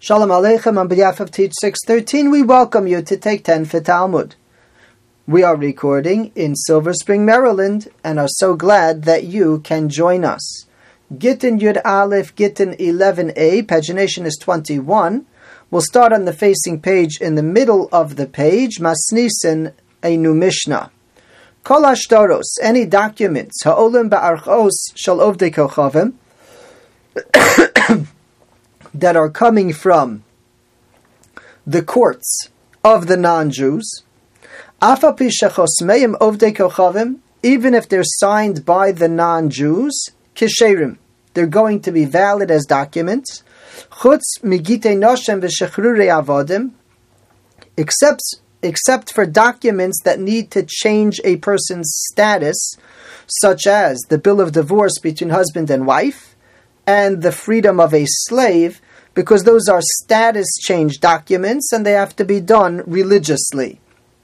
Shalom Aleichem. On behalf of Teach 613, we welcome you to Take 10 for Talmud. We are recording in Silver Spring, Maryland, and are so glad that you can join us. Gittin Yud Aleph, Gittin 11a, pagination is 21. We'll start on the facing page in the middle of the page, Masnisen, a new Mishnah. Kol hashtaros, any documents, ha'olim ba'archos shal ovdei kochavim, that are coming from the courts of the non-Jews, afapi shechosmeim ovdei kochavim, even if they're signed by the non-Jews, kisherim, they're going to be valid as documents, chutz migitei noshem v'shechrurei avodim, except for documents that need to change a person's status, such as the bill of divorce between husband and wife, and the freedom of a slave, because those are status change documents and they have to be done religiously.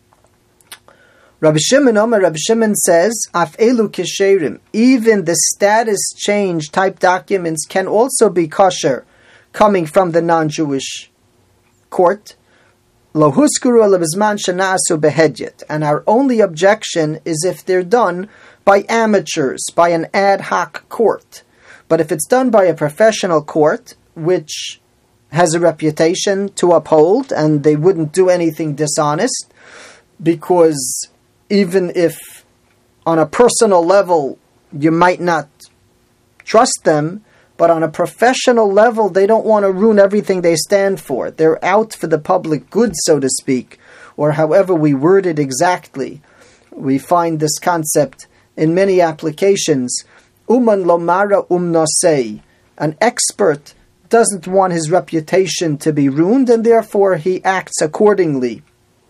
Rabbi Shimon says, Af elu kisherim, even the status change type documents can also be kosher, coming from the non-Jewish court. Lo huskuru alabizman shena'asu behedyet, and our only objection is if they're done by amateurs, by an ad hoc court. But if it's done by a professional court, which has a reputation to uphold, and they wouldn't do anything dishonest, because even if on a personal level you might not trust them, but on a professional level they don't want to ruin everything they stand for. They're out for the public good, so to speak, or however we word it exactly. We find this concept in many applications. Uman lomara nosei. An expert doesn't want his reputation to be ruined, and therefore he acts accordingly.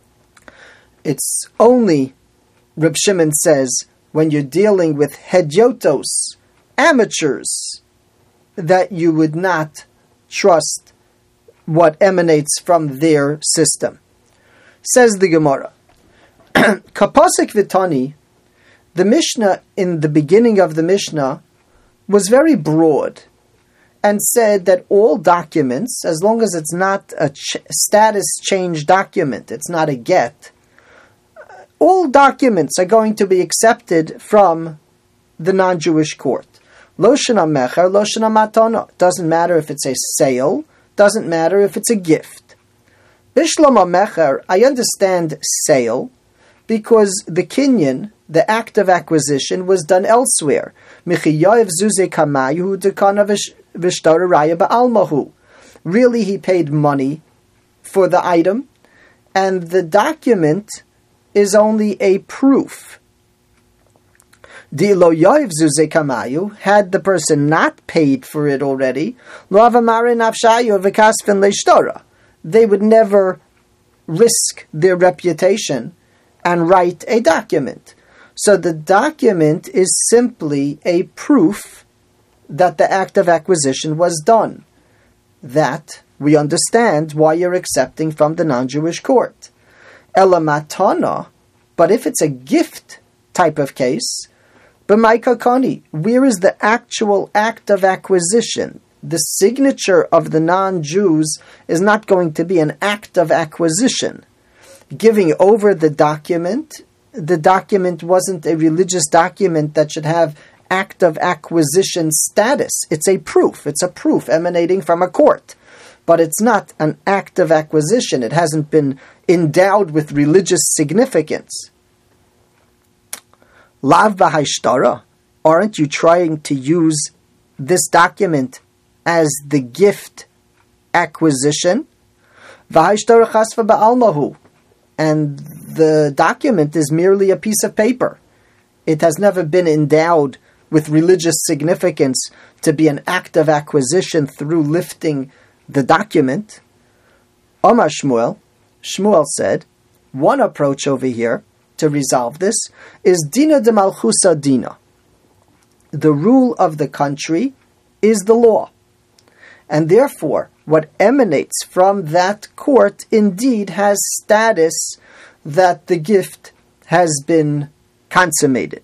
It's only, Reb Shimon says, when you're dealing with hedyotos, amateurs, that you would not trust what emanates from their system. Says the Gemara, Kapasik Vitani, the Mishnah in the beginning of the Mishnah was very broad and said that all documents, as long as it's not a status change document, it's not a get, all documents are going to be accepted from the non-Jewish court. Lo shena mecher, lo shena matana. Doesn't matter if it's a sale, doesn't matter if it's a gift. Bishlama mecher, I understand sale, because the kinyan, the act of acquisition, was done elsewhere. Really, he paid money for the item, and the document is only a proof. Had the person not paid for it already, they would never risk their reputation and write a document. So the document is simply a proof that the act of acquisition was done. That we understand why you're accepting from the non-Jewish court. Ela matana, but if it's a gift type of case, b'maika kani, where is the actual act of acquisition? The signature of the non-Jews is not going to be an act of acquisition. Giving over the document wasn't a religious document that should have act of acquisition status. It's a proof emanating from a court. But it's not an act of acquisition. It hasn't been endowed with religious significance. Lav b'haishtara, aren't you trying to use this document as the gift acquisition? V'haishtara chasva ba'almahu, and the document is merely a piece of paper. It has never been endowed with religious significance to be an act of acquisition through lifting the document. Omar Shmuel said, one approach over here to resolve this is Dina de Malchusa Dina. The rule of the country is the law. And therefore, what emanates from that court indeed has status that the gift has been consummated.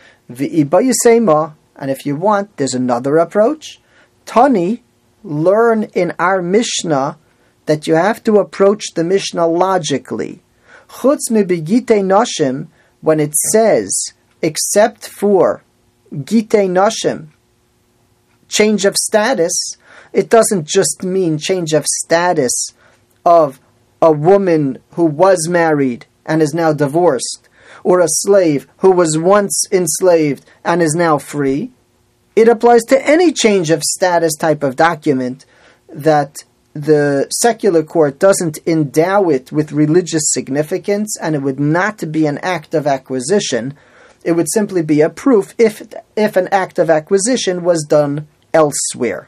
And if you want, there's another approach. Tani, learn in our Mishnah that you have to approach the Mishnah logically. Chutz mibigitei noshim, when it says, except for gitei noshim, change of status, it doesn't just mean change of status of a woman who was married and is now divorced, or a slave who was once enslaved and is now free. It applies to any change of status type of document that the secular court doesn't endow it with religious significance, and it would not be an act of acquisition. It would simply be a proof if an act of acquisition was done elsewhere.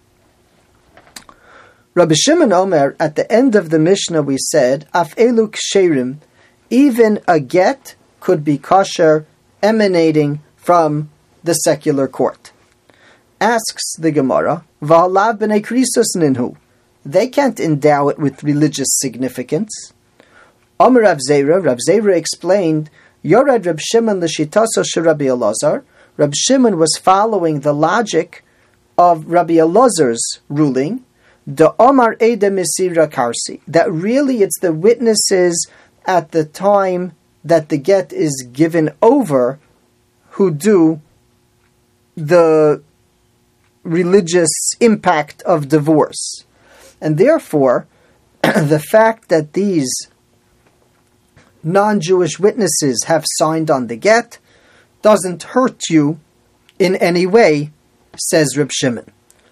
Rabbi Shimon Omer, at the end of the Mishnah we said, Af elu ksherim, even a get could be kosher emanating from the secular court. Asks the Gemara, V'halav b'nei krisos ninhu, they can't endow it with religious significance. Omer Rav Zera explained, Yorad Rab Shimon l'shitaso sheRabbi Elazar. Rab Shimon was following the logic of Rabbi Elazar's ruling, the Omar Eda Mesira Karsi, that really it's the witnesses at the time that the get is given over who do the religious impact of divorce. And therefore, the fact that these non-Jewish witnesses have signed on the get doesn't hurt you in any way, says Reb Shimon.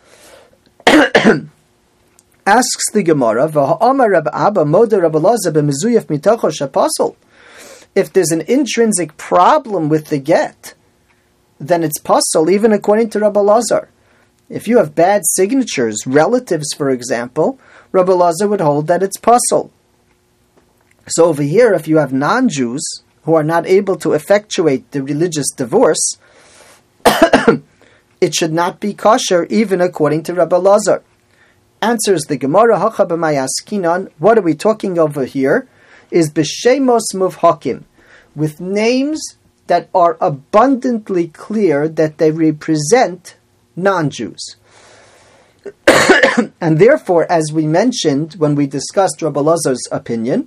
Asks the Gemara, if there's an intrinsic problem with the get, then it's pasul, even according to Rabbi Elazar. If you have bad signatures, relatives, for example, Rabbi Elazar would hold that it's pasul. So over here, if you have non-Jews who are not able to effectuate the religious divorce, it should not be kosher, even according to Rabbi Elazar. Answers the Gemara, Hacha b'mayaskinan, what are we talking over here? Is b'shemos muvhakim, with names that are abundantly clear that they represent non-Jews. And therefore, as we mentioned when we discussed Rabbi Elazar's opinion,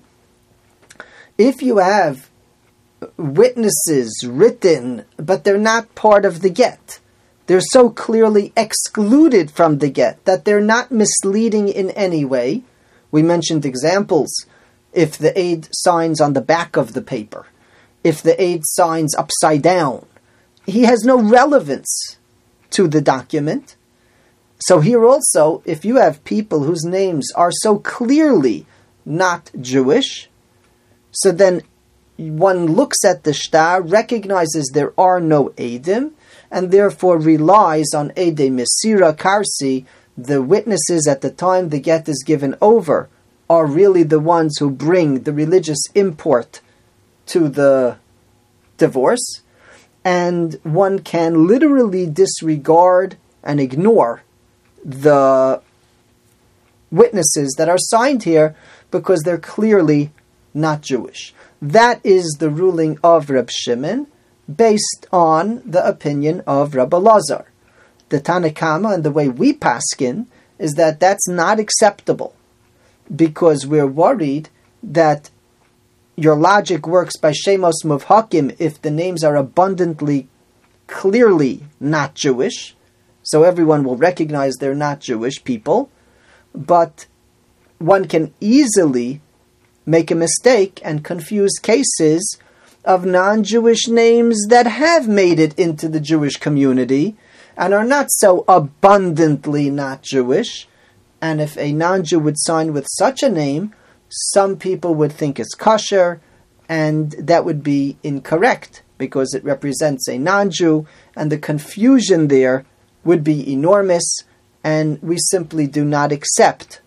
if you have witnesses written, but they're not part of the get, they're so clearly excluded from the get that they're not misleading in any way. We mentioned examples. If the aid signs on the back of the paper, if the aid signs upside down, he has no relevance to the document. So here also, if you have people whose names are so clearly not Jewish, so then one looks at the shtar, recognizes there are no Eidim, and therefore relies on Eidei Mesira Karsi, the witnesses at the time the get is given over are really the ones who bring the religious import to the divorce, and one can literally disregard and ignore the witnesses that are signed here because they're clearly not Jewish. That is the ruling of Reb Shimon based on the opinion of Rabbi Elazar. The Tanakama and the way we paskin is that that's not acceptable because we're worried that your logic works by Shemos Muvhakim if the names are abundantly, clearly not Jewish, so everyone will recognize they're not Jewish people, but one can easily make a mistake and confuse cases of non-Jewish names that have made it into the Jewish community and are not so abundantly not Jewish. And if a non-Jew would sign with such a name, some people would think it's kosher, and that would be incorrect because it represents a non-Jew, and the confusion there would be enormous, and we simply do not accept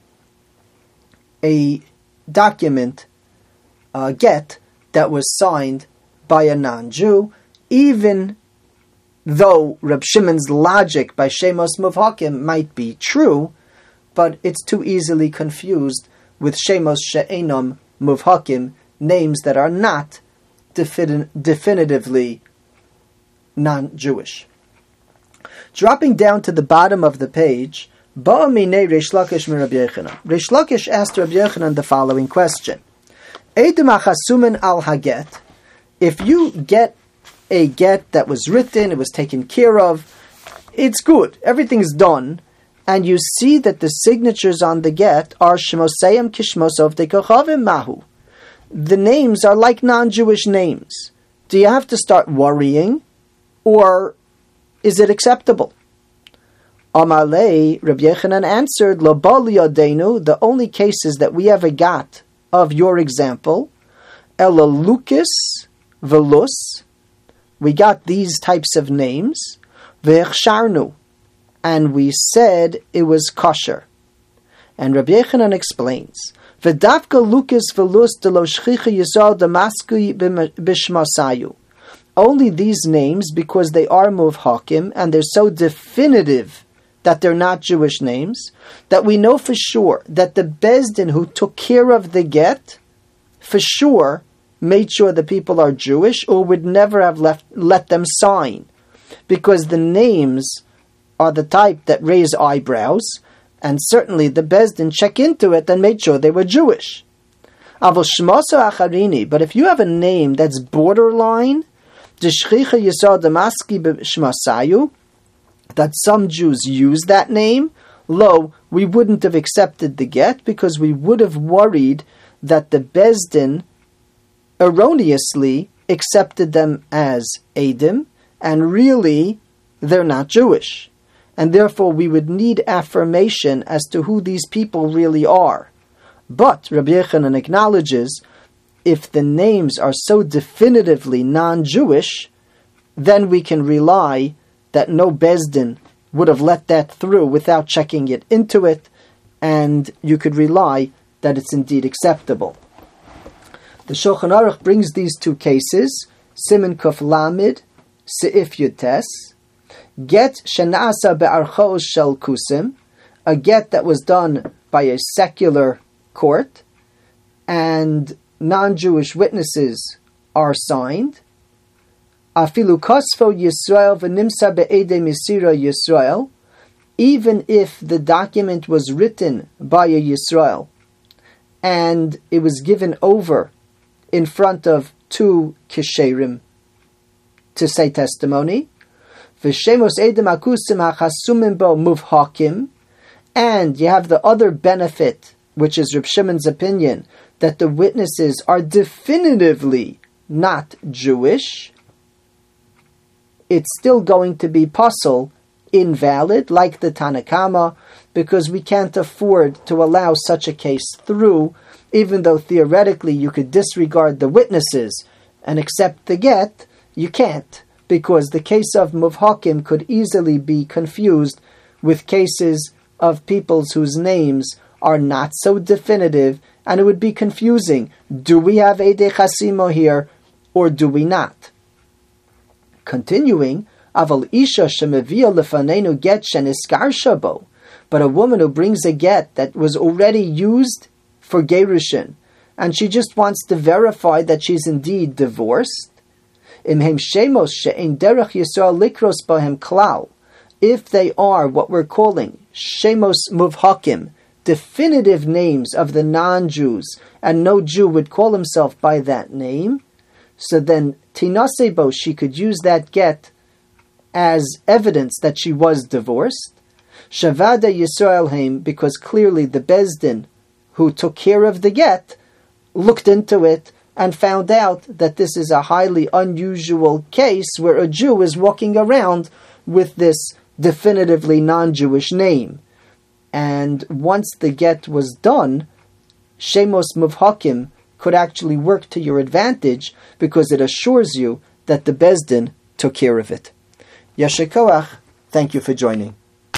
a document, get, that was signed by a non-Jew, even though Reb Shimon's logic by Shemos Muvhakim might be true, but it's too easily confused with Shemos She'enom Muvhakim, names that are not definitively non-Jewish. Dropping down to the bottom of the page, Ba'amine Reish Lakish mi Rabbi Yochanan. Reish Lakish asked Rabbi Yochanan the following question. Eidem achasumen al haget. If you get a get that was written, it was taken care of, it's good, everything's done, and you see that the signatures on the get are Shemosayim Kishmosov Dekochavim Mahu. The names are like non-Jewish names. Do you have to start worrying, or is it acceptable? Amalei, Rabbi Yochanan answered, Lo bali yodenu, the only cases that we ever got of your example, Ela Lucas Velus, we got these types of names, Ve'echsharnu, and we said it was kosher. And Rabbi Yochanan explains, V'davka Lucas Velus de lo shchicha yisrael damaskui b'shmasayu. Only these names, because they are muvhakim, and they're so definitive that they're not Jewish names, that we know for sure that the Bezdin who took care of the get, for sure, made sure the people are Jewish, or would never have let them sign, because the names are the type that raise eyebrows, and certainly the Bezdin check into it and made sure they were Jewish. But if you have a name that's borderline, that some Jews use that name, we wouldn't have accepted the get, because we would have worried that the Bezdin erroneously accepted them as Eidim, and really they're not Jewish. And therefore we would need affirmation as to who these people really are. But Rabbi Yochanan acknowledges, if the names are so definitively non-Jewish, then we can rely that no Bezdin would have let that through without checking it into it, and you could rely that it's indeed acceptable. The Shulchan Aruch brings these two cases, Siman Kuf Lamed, Seif Yutes, get shenasa be'archos shel kusim, a get that was done by a secular court, and non-Jewish witnesses are signed. Afilu kosfo Yisrael v'nimsa be'edei misira Yisrael, even if the document was written by a Yisrael, and it was given over in front of two kisherim to say testimony, v'shemos edem akusim hachasumim bo muvhakim, and you have the other benefit, which is Reb Shimon's opinion, that the witnesses are definitively not Jewish, it's still going to be pasul, invalid, like the Tanakama, because we can't afford to allow such a case through, even though theoretically you could disregard the witnesses and accept the get, you can't, because the case of muvhakim could easily be confused with cases of peoples whose names are not so definitive, and it would be confusing. Do we have Eidei Chasimo here, or do we not? Continuing, Aval Isha shemevia lefanenu get sheniskar shabo, but a woman who brings a get that was already used for gerushin, and she just wants to verify that she's indeed divorced. Imhem shemos she'en derech Yisrael likros bahem klal, if they are what we're calling shemos muvhakim, definitive names of the non-Jews, and no Jew would call himself by that name, so then tinasebo, she could use that get as evidence that she was divorced. Shavada Yisrael Haim, because clearly the Bezdin who took care of the get looked into it and found out that this is a highly unusual case where a Jew is walking around with this definitively non-Jewish name. And once the get was done, Shemos Muvhakim could actually work to your advantage, because it assures you that the Bezdin took care of it. Yasher Koach, thank you for joining.